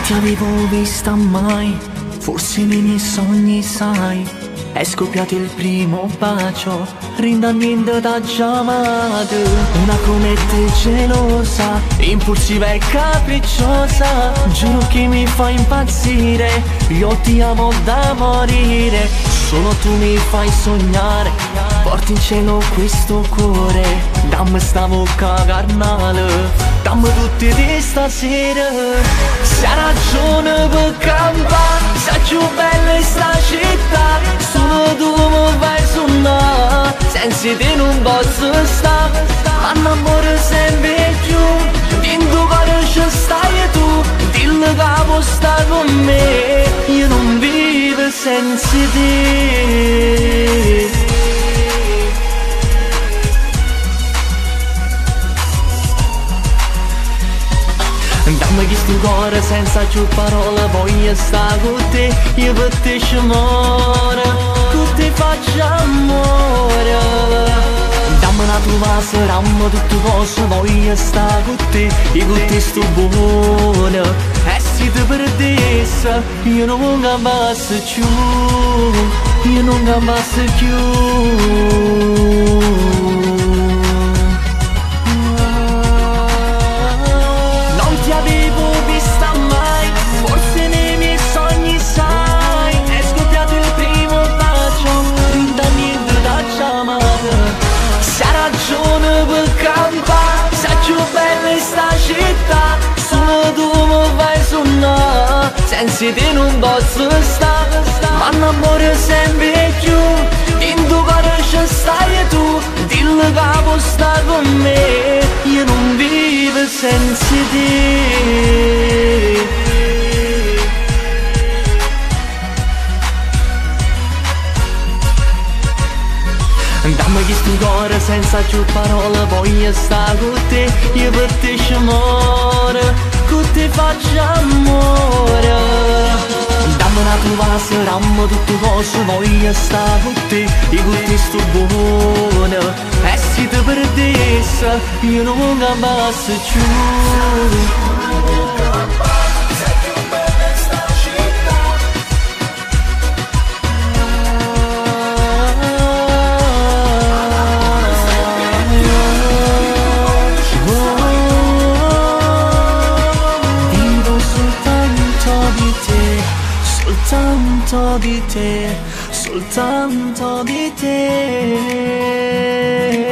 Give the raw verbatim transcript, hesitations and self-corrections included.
ti avevo vista mai, forse nei miei sogni sai. È scoppiato il primo bacio, rinda niente da chiamato. Una come te gelosa, impulsiva e capricciosa. Giuro che mi fa impazzire, io ti amo da morire. Solo tu mi fai sognare, porti in cielo questo cuore. Dammi sta bocca carnale, dammi tutti di stasera. Se ha ragione per campare, sei più bella in sta città. Solo tu mi fai suonare, senza te non posso stare. Ma l'amore sempre più, dentro cuore ci stai tu. Dillo che può stare con me, io non vivo senza te. Dammi questo cuore senza più parole, voglio stare con te. Io per te ci muore, con te faccio amore. Dammi una tua saramma, tutte cose, voglio stare con te. Io con te sto buono, e se ti perdessi, io non campasso più, io non campasso più. Senza te non posso stare, ma l'amore sempre più. In tuo cuore ci stai tu, dillo che può stare con me. Io non vivo senza te. Dammi questo cuore senza più parole, voglio stare con te. Io per te ci muore, con te faccio amore. Dammi una tua saramma, tutte cose, voglio stare con te. Io con te sto buono, e se ti perdessi, io non campasso più. Soltanto di te, soltanto di te.